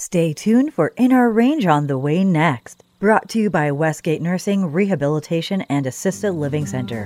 Stay tuned for In Our Range on the way next. Brought to you by Westgate Nursing, Rehabilitation, and Assisted Living Center.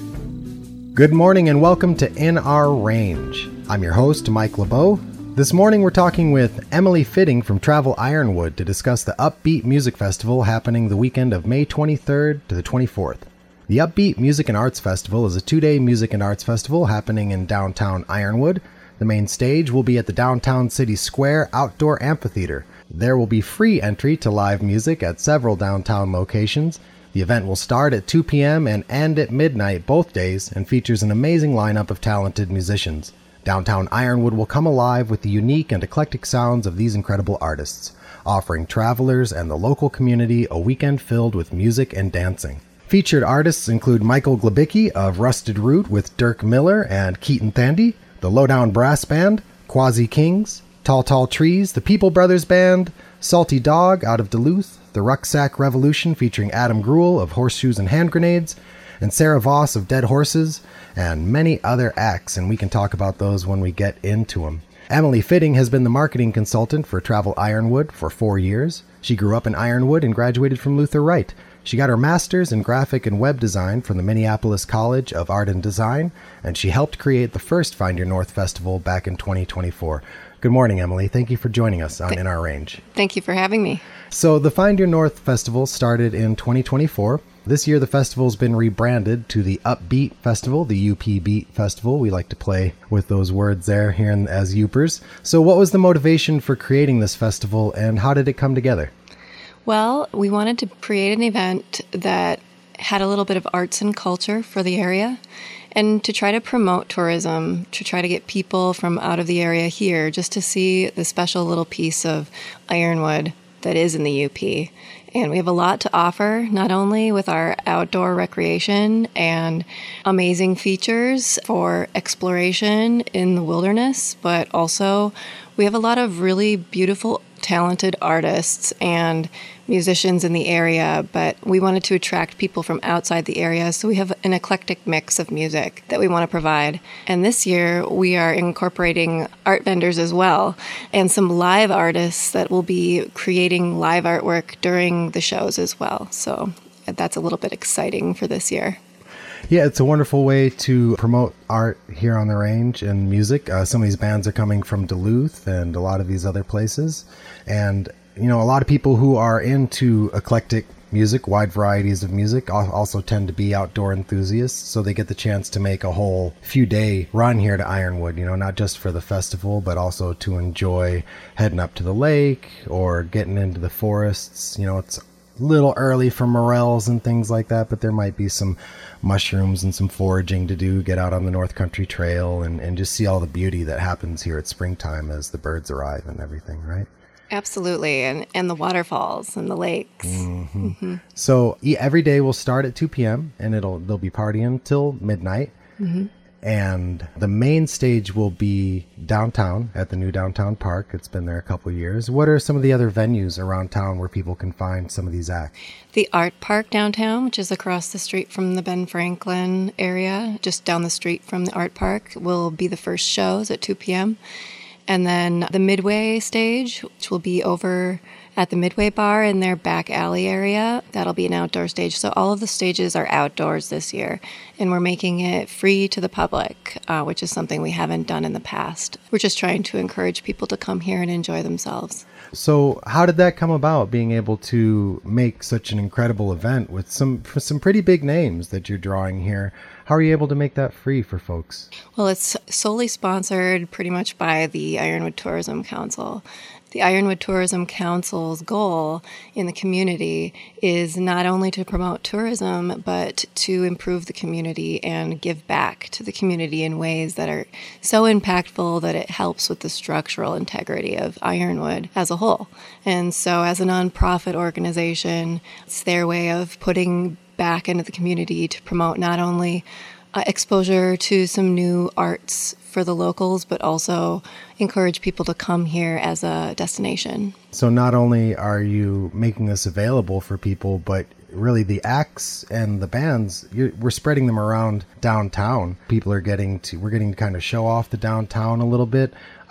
Good morning and welcome to In Our Range. I'm your host, Mike LeBeau. This morning we're talking with Emily Fitting from Travel Ironwood to discuss the Upbeat Music Festival happening the weekend of May 23rd to the 24th. The Upbeat Music and Arts Festival is a 2-day music and arts festival happening in downtown Ironwood. The main stage will be at the Downtown City Square Outdoor Amphitheater. There will be free entry to live music at several downtown locations. The event will start at 2 p.m. and end at midnight both days and features an amazing lineup of talented musicians. Downtown Ironwood will come alive with the unique and eclectic sounds of these incredible artists, offering travelers and the local community a weekend filled with music and dancing. Featured artists include Michael Glabicki of Rusted Root with Dirk Miller and Keaton Thandi, the Lowdown Brass Band, Quasi Kings, Tall Tall Trees, the People Brothers Band, Salty Dog out of Duluth, the Rucksack Revolution featuring Adam Gruel of Horseshoes and Hand Grenades, and Sarah Voss of Dead Horses, and many other acts, and we can talk about those when we get into them. Emily Fitting has been the marketing consultant for Travel Ironwood for 4 years. She grew up in Ironwood and graduated from Luther Wright. She got her master's in graphic and web design from the Minneapolis College of Art and Design, and she helped create the first Find Your North Festival back in 2024. Good morning, Emily. Thank you for joining us on In Our Range. Thank you for having me. So the Find Your North Festival started in 2024. This year the festival's been rebranded to the Upbeat Festival, the UP Beat Festival. We like to play with those words there here as Upers. So what was the motivation for creating this festival and how did it come together? Well, we wanted to create an event that had a little bit of arts and culture for the area and to try to promote tourism, to try to get people from out of the area here just to see the special little piece of Ironwood that is in the UP. And we have a lot to offer, not only with our outdoor recreation and amazing features for exploration in the wilderness, but also we have a lot of really beautiful, talented artists and musicians in the area, but we wanted to attract people from outside the area, so we have an eclectic mix of music that we want to provide. And this year, we are incorporating art vendors as well, and some live artists that will be creating live artwork during the shows as well. So that's a little bit exciting for this year. Yeah, it's a wonderful way to promote art here on the range and music. Some of these bands are coming from Duluth and a lot of these other places. And, you know, a lot of people who are into eclectic music, wide varieties of music, also tend to be outdoor enthusiasts. So they get the chance to make a whole few-day run here to Ironwood, you know, not just for the festival, but also to enjoy heading up to the lake or getting into the forests. You know, it's little early for morels and things like that, but there might be some mushrooms and some foraging to do, get out on the North Country Trail and just see all the beauty that happens here at springtime as the birds arrive and everything, right? Absolutely, and the waterfalls and the lakes. Mm-hmm. Mm-hmm. So every day will start at 2 p.m. and they'll be partying till midnight. Mm-hmm. And the main stage will be downtown at the new downtown park. It's been there a couple of years. What are some of the other venues around town where people can find some of these acts? The Art Park downtown, which is across the street from the Ben Franklin area, just down the street from the Art Park, will be the first shows at 2 p.m. And then the Midway stage, which will be over at the Midway Bar in their back alley area. That'll be an outdoor stage. So all of the stages are outdoors this year, and we're making it free to the public, which is something we haven't done in the past. We're just trying to encourage people to come here and enjoy themselves. So how did that come about, being able to make such an incredible event with some pretty big names that you're drawing here? How are you able to make that free for folks? Well, it's solely sponsored pretty much by the Ironwood Tourism Council. The Ironwood Tourism Council's goal in the community is not only to promote tourism, but to improve the community and give back to the community in ways that are so impactful that it helps with the structural integrity of Ironwood as a whole. And so as a nonprofit organization, it's their way of putting back into the community to promote not only exposure to some new arts for the locals, but also encourage people to come here as a destination. So not only are you making this available for people, but really the acts and the bands, we're spreading them around downtown. We're getting to kind of show off the downtown a little bit.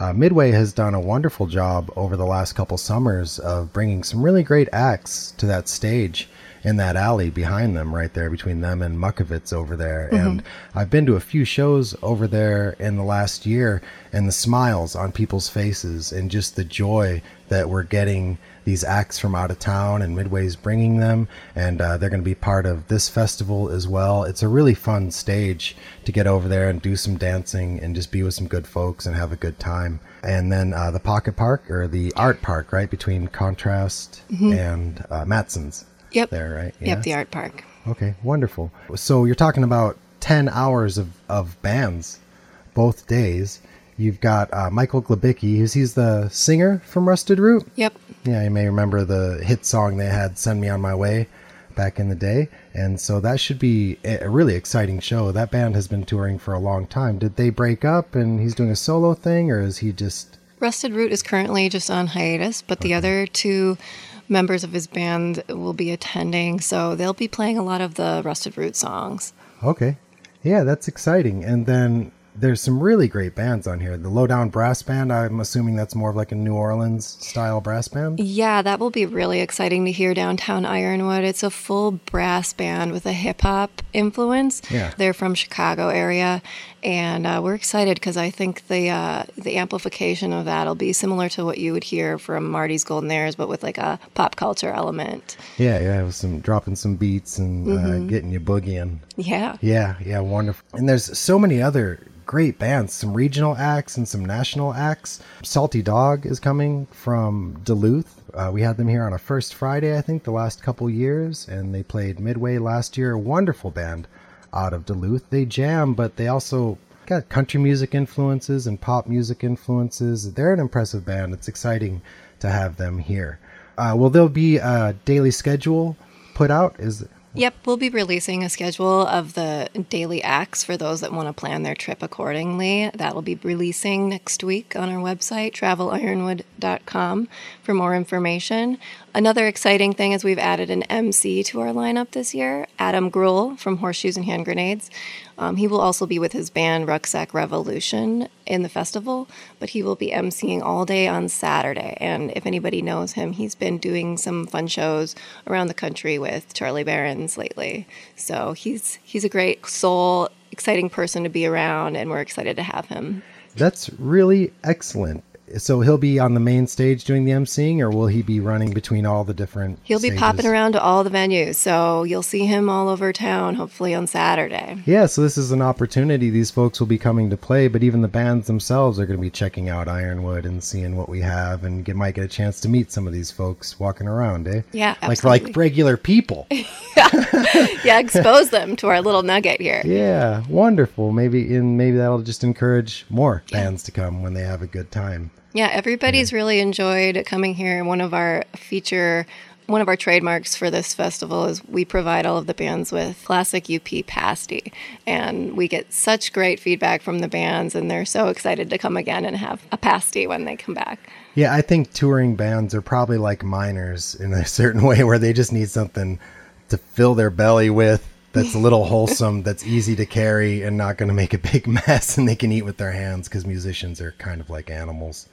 Midway has done a wonderful job over the last couple summers of bringing some really great acts to that stage in that alley behind them, right there between them and Muckovitz over there. And I've been to a few shows over there in the last year, and the smiles on people's faces and just the joy that we're getting these acts from out of town, and Midway's bringing them, and they're going to be part of this festival as well. It's a really fun stage to get over there and do some dancing and just be with some good folks and have a good time. And then the Pocket Park, or the Art Park, right between Contrast and Matson's. Yep. There, right? Yeah. Yep, the Art Park. Okay, wonderful. So you're talking about 10 hours of bands both days. You've got Michael Glabicki, he's the singer from Rusted Root. Yep. Yeah, you may remember the hit song they had, Send Me On My Way, back in the day. And so that should be a really exciting show. That band has been touring for a long time. Did they break up and he's doing a solo thing, or is he just... Rusted Root is currently just on hiatus, but the other two members of his band will be attending, so they'll be playing a lot of the Rusted Root songs. Okay. Yeah, that's exciting. And then there's some really great bands on here. The Lowdown Brass Band, I'm assuming that's more of like a New Orleans style brass band? Yeah, that will be really exciting to hear downtown Ironwood. It's a full brass band with a hip-hop influence. Yeah. They're from Chicago area, and we're excited because I think the amplification of that will be similar to what you would hear from Marty's Golden Airs, but with like a pop culture element. Yeah, with some dropping some beats and getting you boogieing. Yeah. Yeah, wonderful. And there's so many other great bands, some regional acts and some national acts. Salty Dog is coming from Duluth. We had them here on a First Friday, I think, the last couple years, and they played Midway last year. A wonderful band out of Duluth. They jam, but they also got country music influences and pop music influences. They're an impressive band. It's exciting to have them here. Will there be a daily schedule put out? Yep, we'll be releasing a schedule of the daily acts for those that want to plan their trip accordingly. That will be releasing next week on our website, travelironwood.com, for more information. Another exciting thing is we've added an MC to our lineup this year, Adam Gruhl from Horseshoes and Hand Grenades. He will also be with his band Rucksack Revolution in the festival, but he will be MCing all day on Saturday. And if anybody knows him, he's been doing some fun shows around the country with Charlie Barons lately. So he's a great soul, exciting person to be around, and we're excited to have him. That's really excellent. So he'll be on the main stage doing the emceeing, or will he be running between all the different He'll be stages? popping around to all the venues, so you'll see him all over town, hopefully on Saturday. Yeah, so this is an opportunity. These folks will be coming to play, but even the bands themselves are going to be checking out Ironwood and seeing what we have, and might get a chance to meet some of these folks walking around, eh? Yeah, absolutely. Like regular people. Yeah, expose them to our little nugget here. Yeah, wonderful. Maybe that'll just encourage more bands to come when they have a good time. Yeah, everybody's really enjoyed coming here. One of our trademarks for this festival is we provide all of the bands with classic UP pasty. And we get such great feedback from the bands, and they're so excited to come again and have a pasty when they come back. Yeah, I think touring bands are probably like miners in a certain way, where they just need something to fill their belly with that's a little wholesome, that's easy to carry and not going to make a big mess, and they can eat with their hands, because musicians are kind of like animals.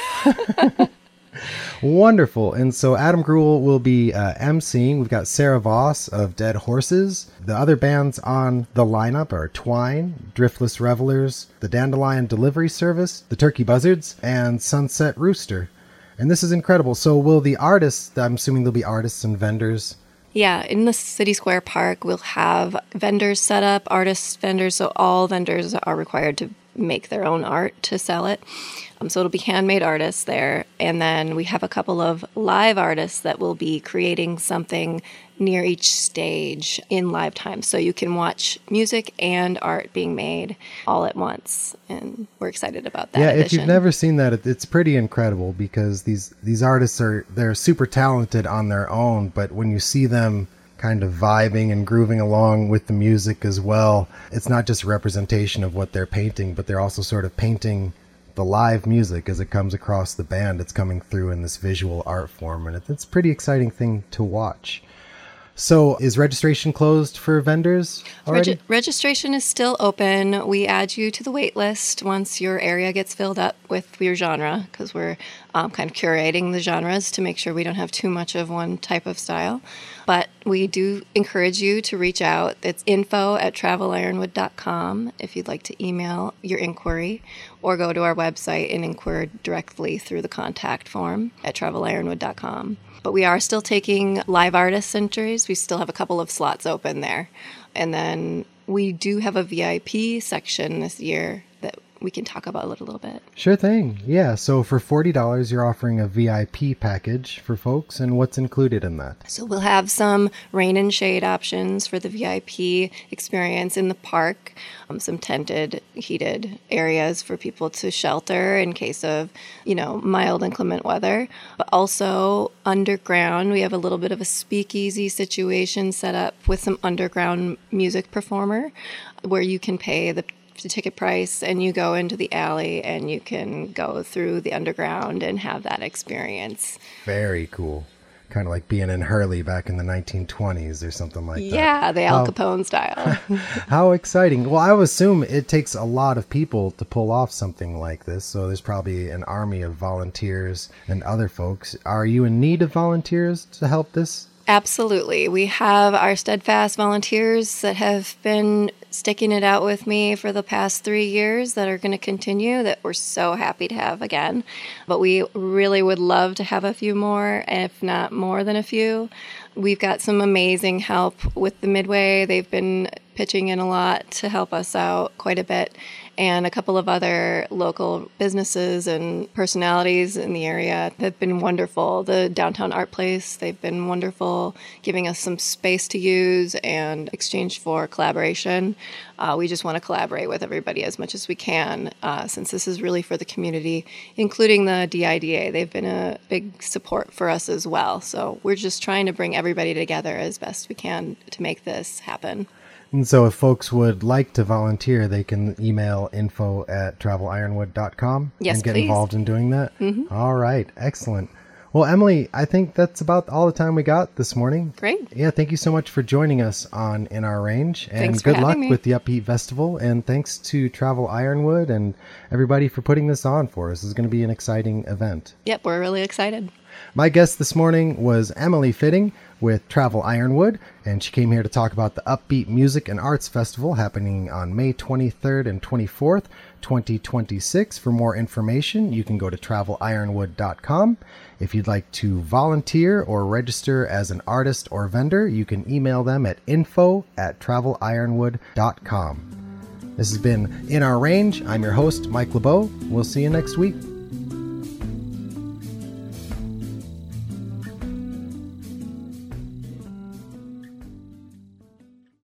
Wonderful. And so Adam Gruhl will be emceeing. We've got Sarah Voss of Dead Horses. The other bands on the lineup are Twine, Driftless Revelers, the Dandelion Delivery Service, the Turkey Buzzards, and Sunset Rooster. And this is incredible. So will the artists, I'm assuming there'll be artists and vendors. Yeah, in the City Square Park, we'll have vendors set up, artists, vendors, so all vendors are required to make their own art to sell it. So it'll be handmade artists there. And then we have a couple of live artists that will be creating something near each stage in live time. So you can watch music and art being made all at once. And we're excited about that. Yeah, addition. If you've never seen that, it's pretty incredible, because these artists they're super talented on their own, but when you see them kind of vibing and grooving along with the music as well, it's not just a representation of what they're painting, but they're also sort of painting the live music as it comes across the band. It's coming through in this visual art form, and it's a pretty exciting thing to watch. So is registration closed for vendors already? Registration is still open. We add you to the wait list once your area gets filled up with your genre, because we're kind of curating the genres to make sure we don't have too much of one type of style. But we do encourage you to reach out. It's info@travelironwood.com if you'd like to email your inquiry, or go to our website and inquire directly through the contact form at travelironwood.com. But we are still taking live artist entries. We still have a couple of slots open there. And then we do have a VIP section this year that we can talk about a little bit. Sure thing. Yeah. So for $40, you're offering a VIP package for folks. And what's included in that? So we'll have some rain and shade options for the VIP experience in the park, some tented, heated areas for people to shelter in case of, mild inclement weather. But also underground, we have a little bit of a speakeasy situation set up with some underground music performer where you can pay the ticket price and you go into the alley and you can go through the underground and have that experience. Very cool. Kind of like being in Hurley back in the 1920s or something like that. Yeah, the Al Capone style. How exciting. Well, I would assume it takes a lot of people to pull off something like this. So there's probably an army of volunteers and other folks. Are you in need of volunteers to help this? Absolutely. We have our steadfast volunteers that have been sticking it out with me for the past 3 years that are going to continue, that we're so happy to have again. But we really would love to have a few more, if not more than a few. We've got some amazing help with the Midway. They've been pitching in a lot to help us out quite a bit. And a couple of other local businesses and personalities in the area have been wonderful. The Downtown Art Place, they've been wonderful, giving us some space to use and exchange for collaboration. We just want to collaborate with everybody as much as we can, since this is really for the community, including the DIDA. They've been a big support for us as well. So we're just trying to bring everybody together as best we can to make this happen. And so if folks would like to volunteer, they can email info@travelironwood.com yes, and get please. Involved in doing that? Mm-hmm. All right. Excellent. Well, Emily, I think that's about all the time we got this morning. Great. Yeah, thank you so much for joining us on In Our Range. And Thanks for good luck having me. with the Upbeat Festival. And thanks to Travel Ironwood and everybody for putting this on for us. This is going to be an exciting event. Yep, we're really excited. My guest this morning was Emily Fitting with Travel Ironwood, and she came here to talk about the Upbeat Music and Arts Festival happening on May 23rd and 24th, 2026. For more information, you can go to travelironwood.com. If you'd like to volunteer or register as an artist or vendor, you can email them at info@travelironwood.com. This has been In Our Range. I'm your host, Mike LeBeau. We'll see you next week.